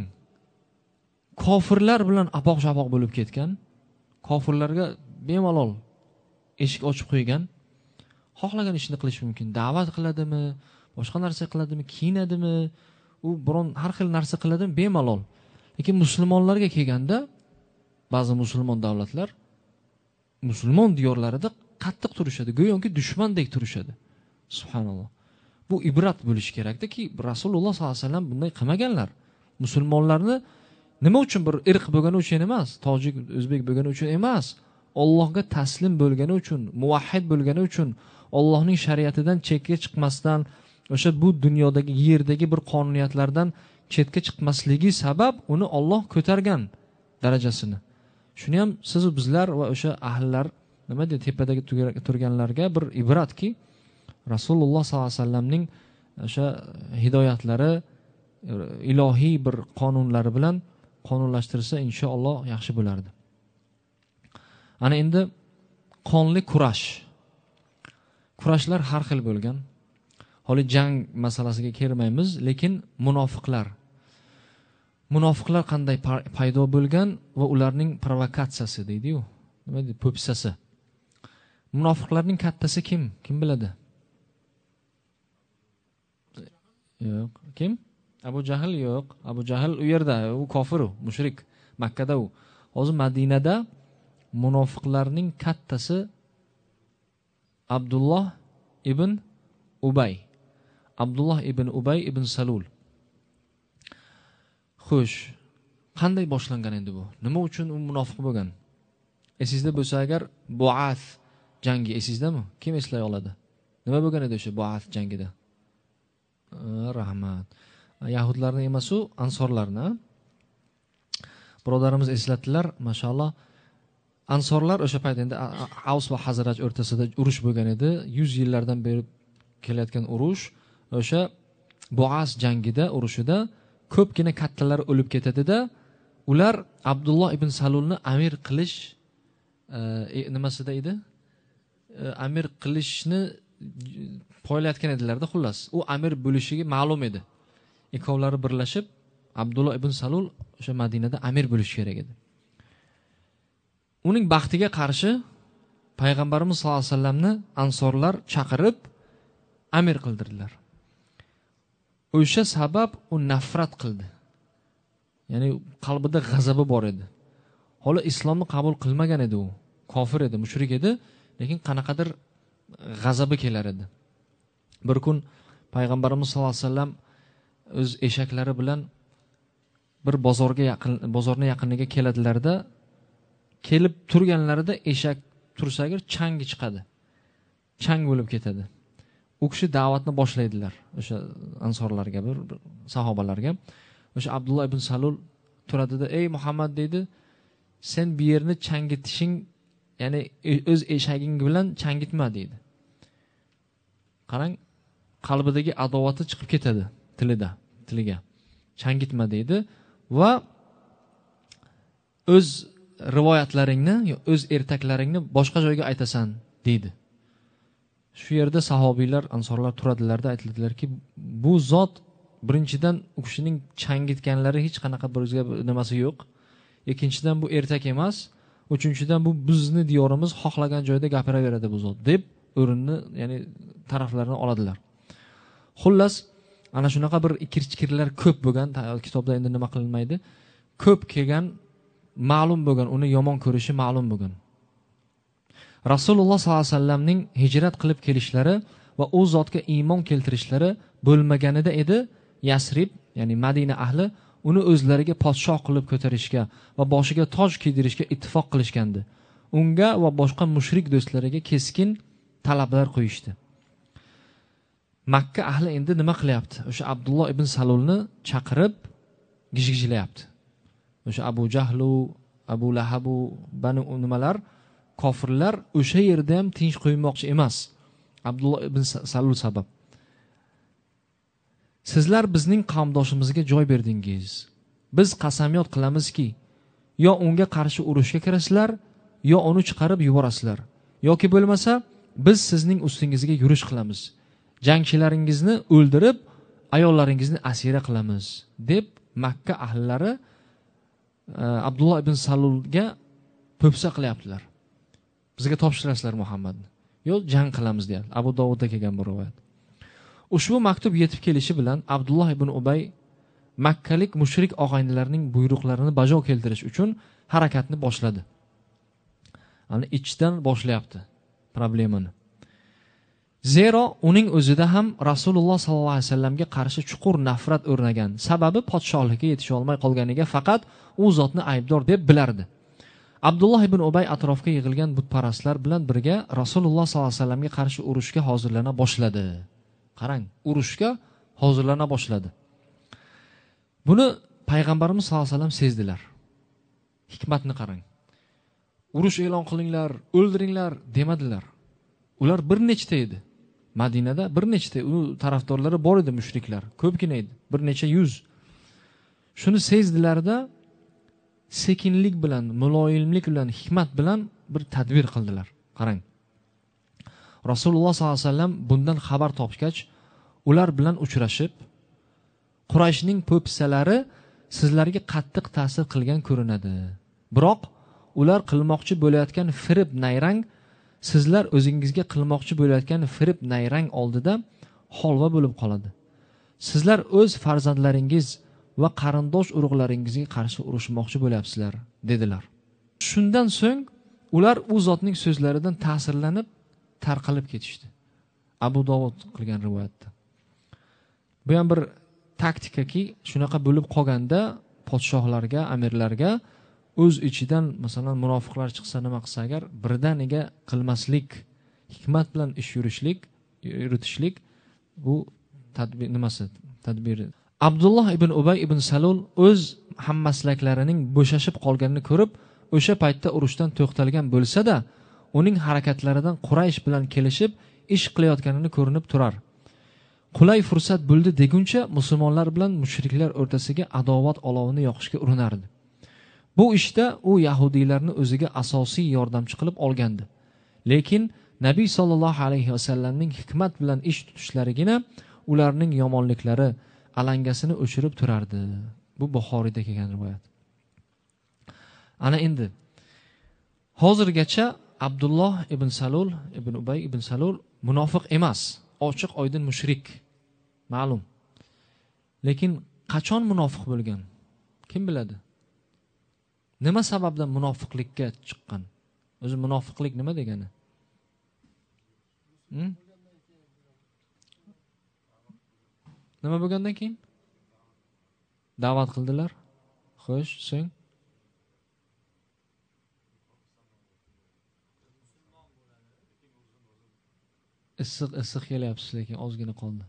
kofirlar bilan apoq-shapoq bo'lib ketgan, kofirlarga bemalol eshik ochib qo'ygan, xohlagan ishni qilish mumkin. Da'vat qiladimi, boshqa narsa qiladimi, kiyinadimi, u biron har xil narsa qiladimi, bemalol. Lekin musulmonlarga kelganda ba'zi musulmon davlatlar musulmon diyorlarida qattiq turishadi, go'yoki dushmandek turishadi. Subhanalloh. Bu ibrat bo'lishi kerakdiki, Rasululloh sollallohu alayhi vasallam bunday qilmaganlar. Musulmonlarni nima uchun, bir irq bo'lgani uchun emas, tojik, o'zbek bo'lgani uchun emas, Allohga taslim bo'lgani uchun, muvahhid bo'lgani uchun, Allohning shariatidan chetga chiqmasdan, o'sha bu dunyodagi yerdagi bir qonuniyatlardan chetga chiqmasligi sabab uni Alloh ko'targan darajasini. Shuni ham siz va bizlar va o'sha ahllar, nima deydi, tepadagi turganlarga bir ibratki, Rasululloh sollallohu alayhi vasallamning o'sha hidoyatlari, ilohiy bir qonunlari bilan qonunlashtirsa inshaalloh yaxshi bo'lardi. Ana endi qonli kurash. Kurashlar har xil bo'lgan. Hali jang masalasiga kirmaymiz, lekin munofiqlar. Munofiqlar qanday paydo bo'lgan va ularning provokatsiyasi deydi-yu, nima deydi, po'pisasi. Munofiqlarning kattasi kim? Kim biladi? Yo'q. Kim? Abu Jahl yo'q. Abu Jahl u yerda, u kofir, u mushrik, Makkada u. Hozir Madinada munofiqlarning kattasi Abdulloh ibn Ubay. Abdulloh ibn Ubay ibn Salul. Xo'sh, qanday boshlangan endi bu? Nima uchun u munofiq bo'lgan? Esingizda bo'lsa agar, Bu'ath jangi esingizdami? Kim eslay oladi? Nima bo'lgan edi o'sha Bu'ath jangida? Rahmat. Yahudlarni emas, u ansorlarni. Birodarimiz eslatdilar, mashalloh. Ansorlar o'sha payt endi Avs va Hazraj o'rtasida urush bo'lgan edi. yuz yillardan beri kelayotgan urush. O'sha Bu'as jangida, urushida ko'pgina kattalar o'lib ketadi-da, ular Abdulloh ibn Salulni amir qilish e, nimasida edi? E, amir qilishni poylayotgan edilar-da, xullas. U amir bo'lishiga ma'lum edi. Ikkovlari birlashib Abdulloh ibn Salul o'sha Madinada amir bo'lishi kerak edi. Uning baxtiga qarshi payg'ambarimiz sollallohu alayhi vasallamni ansorlar chaqirib amir qildirdilar. O'sha sabab u nafrat qildi. Ya'ni qalbida g'azabi bor edi. Hali islomni qabul qilmagan edi u. Kofir edi, mushrik edi, lekin qanaqadir g'azabi kelar edi. Bir kun payg'ambarimiz sollallohu alayhi vasallam o'z eshaklari bilan bir bozorga yaqin, bozorning yaqiniga keladilarda, kelib turganlarida eshak tursa agar changi chiqadi. chang bo'lib ketadi. U kishi da'vatni boshlaydilar o'sha ansorlarga, bir, bir sahobalarga. O'sha Abdulloh ibn Salul turadida, "Ey Muhammad" deydi, "sen bu yerni changitishing, ya'ni o'z eshaging bilan changitma" deydi. Qarang, qalbidagi adovati chiqib ketadi tilida, tiliga. Changitma deydi va o'z rivoyatlaringni, o'z ertaklaringni boshqa joyga aytasan deydi. Shu yerda sahobiylar, ansorlar turadilarda, aytadilarki, bu zot birinchidan u kishining changitganlari hech qanaqa bizga nimasi yo'q. Ikkinchidan bu ertak emas. Uchinchidan bu bizni diyorimiz, xohlagan joyda gapiraveradi bu zot deb o'rinni, ya'ni taraflarini oladilar. Xullas, ana shunaqa bir ikir-chikirlar ko'p bo'lgan, kitobda endi nima qilinmaydi, ko'p kelgan, ma'lum bo'lgan, uni yomon ko'rishi ma'lum bo'lgan. Rasululloh sollallohu alayhi vasallamning hijrat qilib kelishlari va u zotga iymon keltirishlari bo'lmaganida edi, Yasrib, ya'ni Madina ahli uni o'zlariga podshoh qilib ko'tarishga va boshiga toj kiydirishga ittifoq qilishgandi. Unga va boshqa mushrik do'stlariga keskin talablar qo'yishdi. Makka ahli endi nima qilyapti? O'sha Abdulloh ibn Salulni chaqirib gijgijlayapti. O'sha Abu Jahlu, Abu Lahabu, bani nimalar, kofirlar o'sha yerda ham tinch qo'ymoqchi emas. Abdulloh ibn Salul sabab. Sizlar bizning qavmdoshimizga joy berdingiz. Biz qasamyod qilamizki, yo unga qarshi urushga kirasizlar, yo uni chiqarib yuborasizlar, yoki bo'lmasa biz sizning ustingizga yurish qilamiz. Jangchilaringizni o'ldirib, ayollaringizni asira qilamiz deb Makka ahllari Abdulloh ibn Salulga po'pisa qilyaptilar. Bizga topshirasizlar Muhammadni. Yo'q, jang qilamiz deyapti. Abu Dovudda kelgan bu rivoyat. Ushbu maktub yetib kelishi bilan Abdulloh ibn Ubay makkalik mushrik og'aynilarning buyruqlarini bajo keltirish uchun harakatni boshladi. Ani ichdan boshlayapti problemani. Zero uning o'zida ham Rasululloh sallallohu alayhi vasallamga qarshi chuqur nafrat o'rnagan. Sababi podshohlikka yetisha olmay qolganiga faqat u zotni aybdor deb bilardi. Abdulloh ibn Ubay atrofga yig'ilgan butparastlar bilan birga Rasululloh sallallohu alayhi vasallamga qarshi urushga hozirlana boshladi. Qarang, urushga hozirlana boshladi. Buni payg'ambarimiz sallallohu alayhi vasallam sezdilar. Hikmatni qarang. Urush e'lon qilinglar, o'ldiringlar demadilar. Ular bir nechta edi. Madinada bir nechta u tarafdorlari bor edi, mushriklar. Ko'pgina edi, bir necha yuz. Shuni sezdilarda sekinlik bilan, muloyimlik bilan, hikmat bilan bir tadbir qildilar. Qarang. Rasululloh sollallohu alayhi vasallam bundan xabar topgach, ular bilan uchrashib, Qurayshning po'pisalari sizlarga qattiq ta'sir qilgan ko'rinadi. Biroq ular qilmoqchi bo'layotgan firib nayrang sizlar o'zingizga qilmoqchi bo'layotgan firib nayrang oldida holva bo'lib qoladi. Sizlar o'z farzandlaringiz va qarindosh urug'laringizga qarshi urushmoqchi bo'lyapsizlar, dedilar. Shundan so'ng ular u zotning so'zlaridan ta'sirlanib tarqalib ketishdi. Abu Dovud qilgan rivoyatda. Bu ham bir taktikaki, shunaqa bo'lib qolganda podshohlarga, amirlarga o'z ichidan masalan munofiqlar chiqsa nima qilsa agar birdaniga qilmaslik, hikmat bilan ish yurishlik, yuritishlik bu tadbir nimasi? Tadbiri. Abdulloh ibn Ubay ibn Salul o'z hammaslaklarining bo'shashib qolganini ko'rib, o'sha paytda urushdan to'xtalgan bo'lsa-da, uning harakatlaridan Quraysh bilan kelishib ish qilayotganini ko'rinib turar. Qulay fursat bo'ldi deguncha musulmonlar bilan mushriklar o'rtasiga adovat olovini yoqishga urinardi. Bu ishda u yahudiylarni o'ziga asosiy yordamchi qilib olgandi. Lekin Nabiy sollallohu alayhi vasallamning hikmat bilan ish tutishlarigina ularning yomonliklari alangasini o'chirib turardi. Bu Buxoriyda kelgan rivoyat. Ana endi hozirgacha Abdulloh ibn Salul, ibn Ubay ibn Salul munofiq emas, ochiq oydin mushrik, ma'lum. Lekin qachon munofiq bo'lgan? Kim biladi? Nima sababdan munofiqlikka chiqqan? O'zi munofiqlik nima degani? Hmm? Nima bo'lgandan keyin? Da'vat qildilar. Xo'sh, so'ng? issiq issiq kelyapsiz, lekin ozgina qoldi.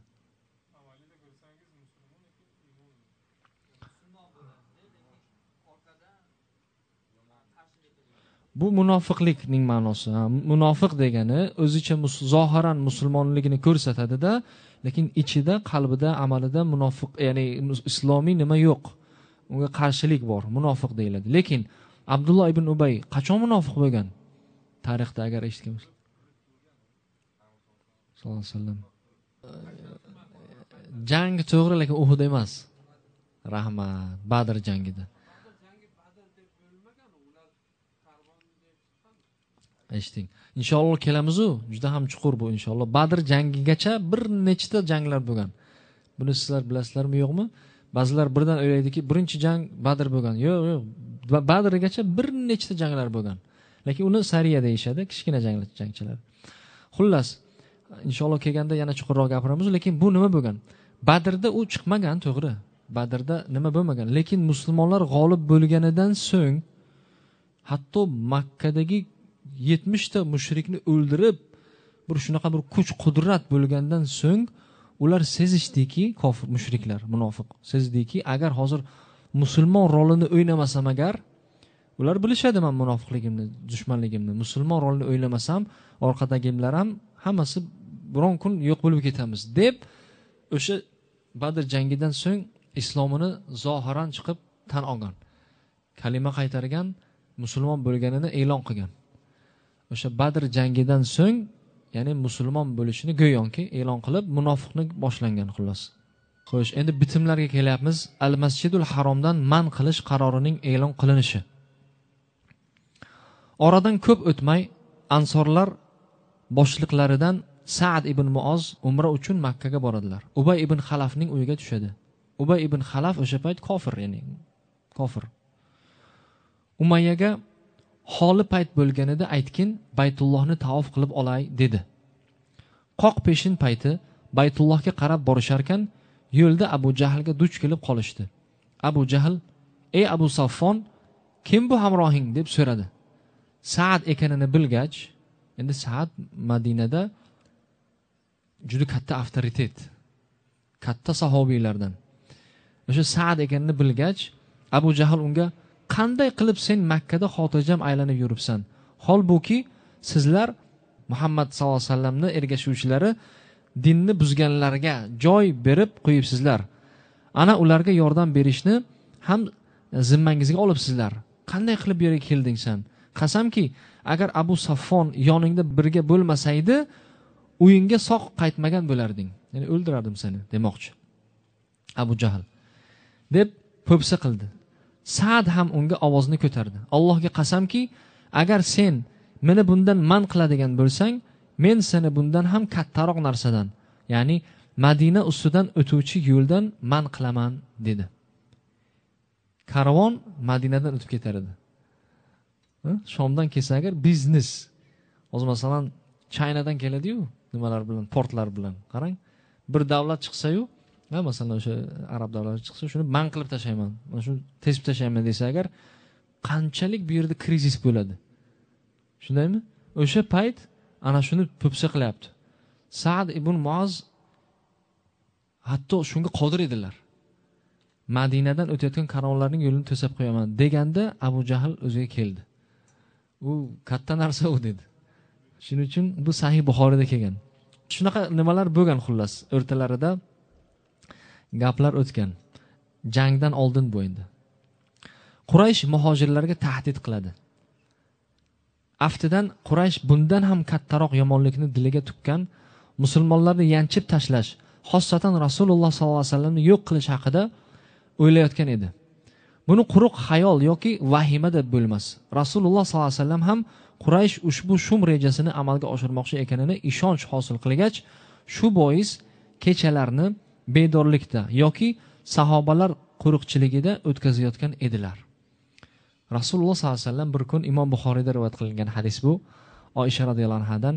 Bu munofiqlikning ma'nosi. Munofiq degani o'zicha zohiran musulmonligini ko'rsatadi-da, lekin ichida, qalbida, amalida munofiq, ya'ni islomiy nima yo'q. Unga qarshilik bor, munofiq deyiladi. Lekin Abdulloh ibn Ubay qachon munofiq bo'lgan? Tarixda agar eshitgan bo'lsa. Sallallohu alayhi vasallam. Jang to'g'ri, lekin Uhud emas. Rahmat, Badr jangida. Eshiting. Inshaalloh kelamiz-ku, juda ham chuqur bu inshaalloh. Badr jangigacha bir nechta janglar bo'lgan. Buni sizlar bilasizlarmi, yo'qmi? Ba'zilar birdan o'ylaydiki, birinchi jang Badr bo'lgan. Yo'q, yo'q. Badrgacha bir nechta janglar bo'lgan. Lekin uni sariya deyishadi, kichkina janglar, jangchilar. Xullas, inshaalloh kelganda yana chuqurroq gapiramiz, lekin bu nima bo'lgan? Badrda u chiqmagan, to'g'ri. Badrda nima bo'lmagan, lekin musulmonlar g'olib bo'lganidan so'ng hatto Makkadagi yetmish ta mushrikni o'ldirib, bir shunaqa bir kuch qudrat bo'lgandan so'ng ular sezishdiki, kofir mushriklar, munofiq sezdiki, agar hozir musulmon rolini o'ynamasam agar, ular bilishadi men munofiqligimni, dushmanligimni, musulmon rolini o'ynamasam, orqadagilar ham hammasi biron kun yo'q bo'lib ketamiz deb, o'sha Badr jangidan so'ng islomini zohiran chiqib tan olgan. Kalima qaytargan, musulmon bo'lganini e'lon qilgan. O'sha Badr jangidan so'ng, ya'ni musulmon bo'lishini go'yoki e'lon qilib, munofiqlik boshlangan xullas. Xo'sh, endi bitimlarga kelyapmiz. Al-Masjidul Haromdan man qilish qarorining e'lon qilinishi. Oradan ko'p o'tmay ansorlar boshliqlaridan Sa'd ibn Muoz umra uchun Makka ga boradilar. Ubay ibn Xalafning uyiga tushadi. Ubay ibn Xalaf o'sha payt kofir, ya'ni kofir. Umayyaga holi payt bo'lganida aytkin, Baytullohni tavof qilib olay dedi. Qoq peshin payti Baytullohga qarab borishar ekan, yo'lda Abu Jahlga duch kelib qolishdi. Abu Jahl, "Ey Abu Saffon, kim bu hamrohing?" deb so'radi. Sa'd ekanini bilgach, endi Sa'd Madinada juda katta avtoritet, katta sahobiylardan. O'sha Sa'd ekanini bilgach, Abu Jahl unga, "Qanday qilib sen Makka da xotirjam aylanib yuribsan? Holbuki sizlar Muhammad sallallohu alayhi vasallamni ergashuvchilari dinni buzganlarga joy berib qo'yibsizlar. Ana ularga yordam berishni ham zimmangizga olibsizlar. Qanday qilib bu yerga kelding sen? Qasamki, agar Abu Saffon yoningda birga bo'lmasaydi, uyingga sog' qaytmagan bo'larding. Ya'ni o'ldirardim seni", demoqchi. Abu Jahl deb po'pisa qildi. Sa'd ham unga ovozni ko'tardi. "Allohga qasamki, agar sen meni bundan man qiladigan bo'lsang, men seni bundan ham kattaroq narsadan, ya'ni Madina ustidan o'tuvchi yo'ldan man qilaman", dedi. Karvon Madinadan o'tib ketar edi. Shomdan kelsa agar biznes. Hozir masalan Chinadan keladi-yu, nimalar bilan, portlar bilan. Qarang, bir davlat chiqsa-yu, va masalan o'sha arab davlatlari chiqsa, shuni man qilib tashlayman, mana shuni tesib tashlayman desa agar, qanchalik bu yerda krizis bo'ladi. Shundaymi? O'sha payt ana shuni po'pisa qilyapti. Sa'd ibn Muoz hatto shunga qodir edilar. Madinadan o'tayotgan karvonlarning yo'lini to'sab qo'yaman deganda Abu Jahl o'ziga keldi. U katta narsa u dedi. Shuning uchun bu Sahih Buxoriyda kelgan. Shunaqa nimalar bo'lgan xullas, o'rtalarida gaplar o'tgan. Jangdan oldin bu endi. Quraysh muhojirlarga tahdid qiladi. Aftidan Quraysh bundan ham kattaroq yomonlikni diliga tukkan, musulmonlarni yanchib tashlash, xossatan Rasululloh sallallohu alayhi vasallamni yo'q qilish haqida o'ylayotgan edi. Buni quruq xayol yoki vahima deb bo'lmas. Rasululloh sallallohu alayhi vasallam ham Quraysh ushbu shum rejasini amalga oshirmoqchi ekanini ishonch hosil qilgach, shu bois kechalarni bedorlikda yoki sahobalar qo'riqchiligida o'tkazayotgan edilar. Rasululloh sallallohu alayhi vasallam bir kun, Imom Buxoriyda rivoyat qilingan hadis bu, Oysha radhiyallohu anhadan,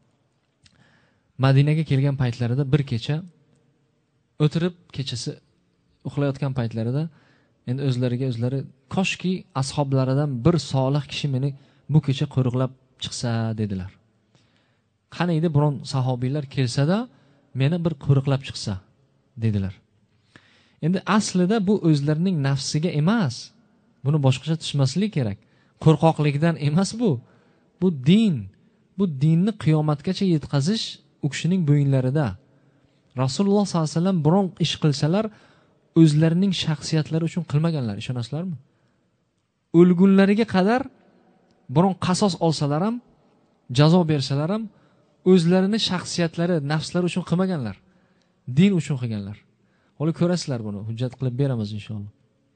Madinaga kelgan paytlarida bir kecha o'tirib, kechasi uxlayotgan paytlarida endi o'zlariga o'zlari, koshki ashablaridan bir solih kishi meni bu kecha qo'riqlab chiqsa dedilar. qaniydi biron sahobiylar kelsa-da, meni bir qo'riqlab chiqsa, dedilar. Endi aslida bu o'zlarining nafsiga emas. Buni boshqacha tushunmaslik kerak. Qo'rqoqlikdan emas bu. Bu din. Bu dinni qiyomatgacha yetkazish u kishining bo'yinlarida. Rasululloh sollallohu alayhi vasallam biron ish qilsalar, o'zlarining shaxsiyatlari uchun qilmaganlar, ishonasizlarmi? O'lgunlariga qadar biron qasos olsalar ham, jazo bersalar ham, o'zlarini shaxsiyatlari, nafslari uchun qilmaganlar. Din uchun qilganlar. Hali ko'rasizlar buni, hujjat qilib beramiz inshaalloh.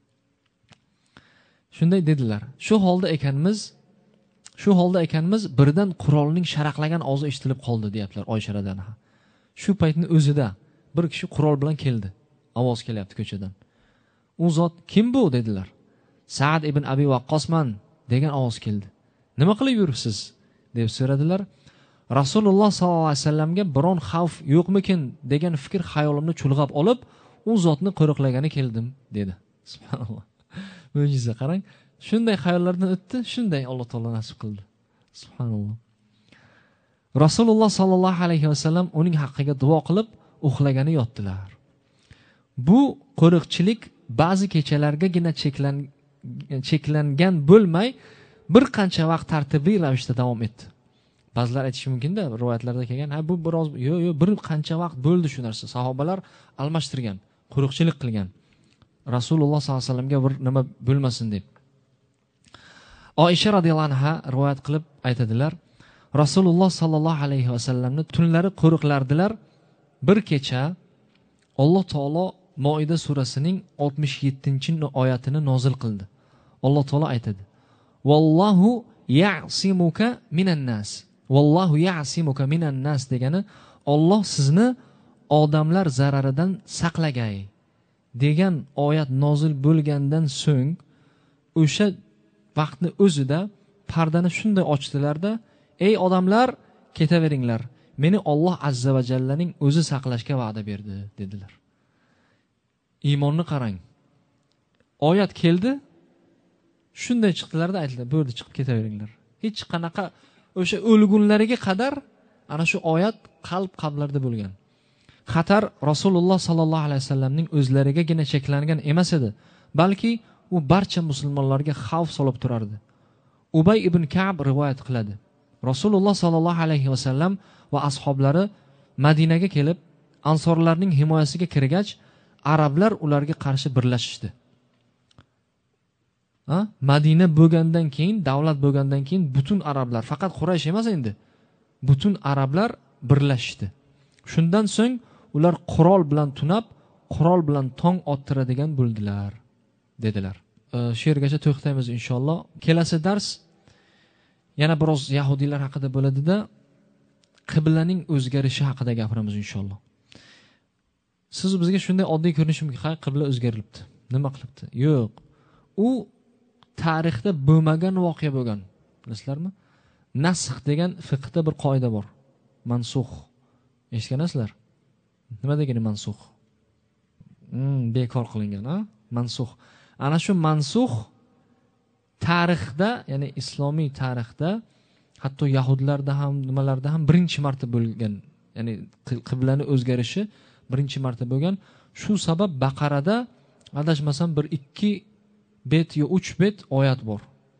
Shunday dedilar. Shu holda ekanmiz, shu holda ekanmiz, birdan qurolning sharaqlagan ovozi eshitilib qoldi, deyaptilar Oysha radhiyallohu anha. Shu paytning o'zida bir kishi qurol bilan keldi. Ovoz kelyapti ko'chadan. U zot kim bu, dedilar. Sa'd ibn Abi Waqqosman degan ovoz keldi. Nima qilib yuribsiz deb so'radilar. Rasululloh sollallohu alayhi vasallamga biron xavf yo'qmikin degan fikr xayolimni chulg'ab olib, u zotni qo'riqlagani keldim, dedi. Subhanalloh. Mo'jiza, qarang. Shunday xayollardan o'tdi, shunday Alloh taolo nasib qildi. Subhanalloh. Rasululloh sollallohu alayhi vasallam uning haqqiga duo qilib, uxlagani yotdilar. Bu qo'riqchilik ba'zi kechalargagina cheklan cheklangan bo'lmay, bir qancha vaqt tartibli ravishda davom etdi. Ba'zilar aytishi mumkin-da, rivoyatlarda kelgan, ha bu biroz yo'q, yo'q, bir qancha vaqt bo'ldi shu narsa. Sahobalar almashtirgan, qo'riqchilik qilgan. Rasululloh sollallohu alayhi vasallamga bir nima bo'lmasin deb. Oysha radhiyallohu anha rivoyat qilib aytadilar, Rasululloh sollallohu alayhi vasallamni tunlari qo'riqlardilar. Bir kecha Alloh taolo Moida surasining oltmish yettinchi oyatini nozil qildi. Alloh taolo aytadi: "Vallohu ya'simuka minan nas." Vallohu ya'simuka minan nas degani Alloh sizni odamlar zararidan saqlagay degan oyat nozil bo'lgandan so'ng o'sha vaqtni o'zida pardani shunday ochdilarda, ey odamlar, ketaveringlar. Meni Alloh azza va jallaning o'zi saqlashga va'da berdi, dedilar. Iymonni qarang. Oyat keldi, shunday chiqdilarda aytdilar, bo'ldi, chiqib ketaveringlar. Hech qanaqa o'sha o'lgunlariga qadar ana shu oyat qalb qalblarda bo'lgan. Xatar Rasululloh sallallohu alayhi vasallamning o'zlarigagina cheklangan emas edi, balki u barcha musulmonlarga xavf solib turardi. Ubay ibn Ka'b rivoyat qiladi. Rasululloh sallallohu alayhi vasallam va ashablari Madinaga kelib, ansorlarning himoyasiga kirgach, arablar ularga qarshi birlashishdi. Ha? Madina bo'lgandan keyin, davlat bo'lgandan keyin butun arablar, faqat Quraysh emas endi, butun arablar birlashdi. Shundan so'ng ular qurol bilan tunab, qurol bilan tong ottiradigan bo'ldilar, dedilar. E, shu yergacha to'xtaymiz inshaalloh. Kelasi dars yana biroz yahudiylar haqida bo'ladi-da, qiblaning o'zgarishi haqida gapiramiz inshaalloh. Siz bizga shunday oddiy ko'rinishi mumkin, ha, qibla o'zgarilibdi. Nima qilibdi? Yo'q. U tarixda bo'lmagan voqea bo'lgan. Bilasizlarmi? Nasx degan fiqhda bir qoida bor. Mansux. Eshitganasizlar? Nima degani mansux? Hmm, bekor qilingan, ha? Mansux. Ana shu mansux tarixda, ya'ni islomiy tarixda, hatto yahudlarda ham, nimalarda ham birinchi marta bo'lgan. Ya'ni qiblani o'zgarishi birinchi marta bo'lgan. Shu sabab Baqarada adashmasam bir ikki bet yo uch bet oyat bor.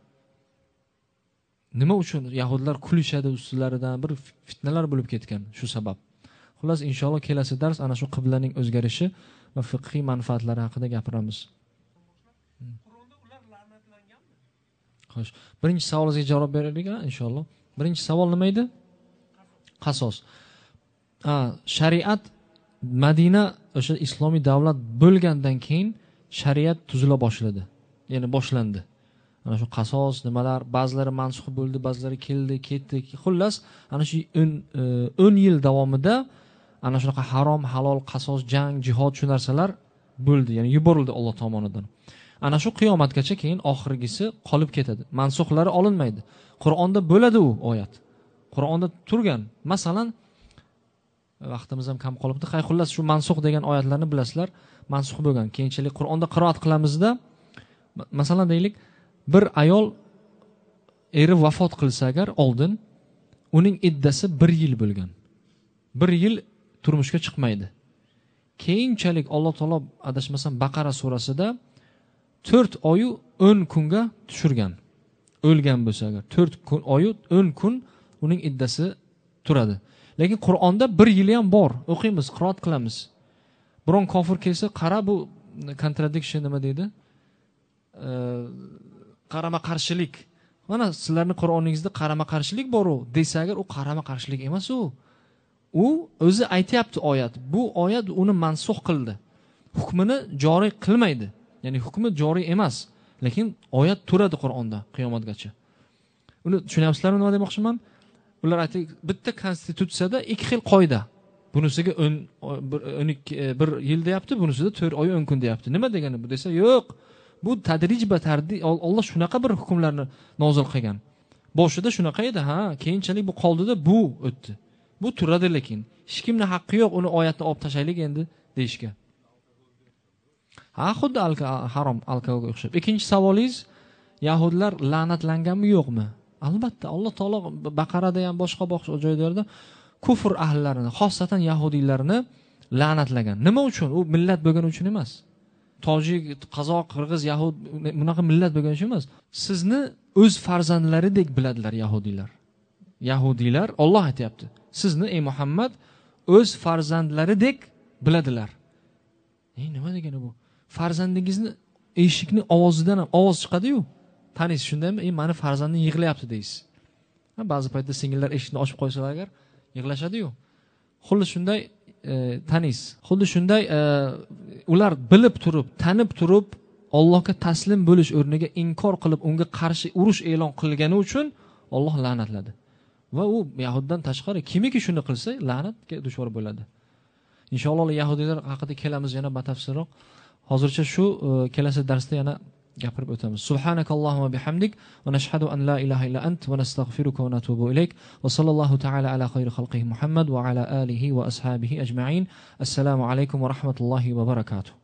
Nima uchun yahudlar kulishadi ustilaridan, bir fitnalar bo'lib ketgan shu sabab. Xullas inshaalloh kelasi dars ana shu qiblaning o'zgarishi va fiqhiy manfaatlari haqida gapiramiz. Qur'onda ular la'natlanganmi? Xo'sh, birinchi savolingizga javob beraylik inshaalloh. Birinchi savol nima edi? Qasos. Ha, shariat Madina o'sha islomiy davlat bo'lgandan keyin shariat tuzila boshladi. Ya'ni boshlandi. Ana shu qasos nimalar, ba'zilari mansux bo'ldi, ba'zilari keldi, ketdi. Xullas, ana shu o'n yil davomida ana shunaqa harom, halol, qasos, jang, jihod shu narsalar bo'ldi, ya'ni yuborildi Alloh tomonidan. Ana shu qiyomatgacha keyin oxirgisi qolib ketadi. Mansuxlari olinmaydi. Qur'onda bo'ladi u oyat. Qur'onda turgan. Masalan, vaqtimiz ham kam qolibdi. Qay xullas shu mansux degan oyatlarni bilasizlar, mansux bo'lgan. Keyinchalik Qur'onda qiroat qilamizda, masalan deylik, bir ayol eri vafot qilsa agar oldin, uning iddasi bir yil bo'lgan. Bir yil turmushga chiqmaydi. Keyinchalik Alloh taolo adashmasam Baqara surasida to'rt oyu o'n kunga tushirgan. O'lgan bo'lsa agar to'rt kun oyu o'n kun uning iddasi turadi. Lekin Qur'onda bir yili ham bor. O'qiymiz, qiroat qilamiz. Biron kofir kelsa, qara bu contradiction nima deydi? Qarama qarshilik. Mana sizlarning Qur'oningizda qarama qarshilik bor-u desa agar u qarama qarshilik emas u. U o'zi aytayapti oyat. Bu oyat uni mansux qildi. Hukmini joriy qilmaydi. Ya'ni hukmi joriy emas. Lekin oyat turadi Qur'onda qiyomatgacha. Uni tushunyapsizlarmi nima demoqchiman? Ular aytdi, bitta konstitutsiyada ikki xil qoida. Bunisiga o'n bir yil deyapti, bunisida to'rt oy o'n kun deyapti. Nima degani bu desa, yo'q. Bu tadrij ba tadrij Alloh shunaqa bir hukmlarni nozil qilgan. Boshida shunaqa edi, ha, keyinchalik bu qoldida bu o'tdi. Bu turadi lekin hech kimning haqqi yo'q uni oyatni olib tashlaylik endi deyishga. Ha, xuddi harom alkogolga o'xshab. Ikkinchi savolingiz, yahudlar la'natlanganmi yo'qmi? Albatta, Alloh taolo Baqarada ham boshqa boshqa joylarda kufr ahllarini, xosatan yahudiylarni la'natlagan. Nima uchun? U millat bo'lgani uchun emas. Tojik, Qozoq, Qirg'iz, Yahud bunaqa millat bo'lgani uchun emas. Sizni o'z farzandlaridek biladilar yahudiylar. Yahudiylar Alloh aytayapti. Sizni ey Muhammad o'z farzandlaridek biladilar. Ey, nima degani bu? Farzandingizni eshikni ovozidan ham ovoz chiqadi-yu. Taniysiz, shundaymi? Ey, meni farzandim yig'layapti deysiz. Ba'zi paytda singillar eshikni ochib qo'ysalar agar yig'lashadi-yu. Xullas shunday e, taniysiz. Xuddi shunday e, ular bilib turib, tanib turib Allohga taslim bo'lish o'rniga inkor qilib, unga qarshi urush e'lon qilgani uchun Alloh la'natladi. Va u Yahuddan tashqari kimiki shuni qilsa, la'natga duchor bo'ladi. Inshaalloh yahudiylar haqida kelamiz yana batafsilroq. Hozircha shu e, kelasi darsda yana gapirib o'tamiz. Subhanakallohumma bihamdik va nashhadu an la ilaha illa ant va nastaghfiruka va natubu ilayk va sallallohu ta'ala ala khayri xalqihi Muhammad va ala alihi va ashabihi ajma'in. Assalomu alaykum va rahmatullohi va barakatuh.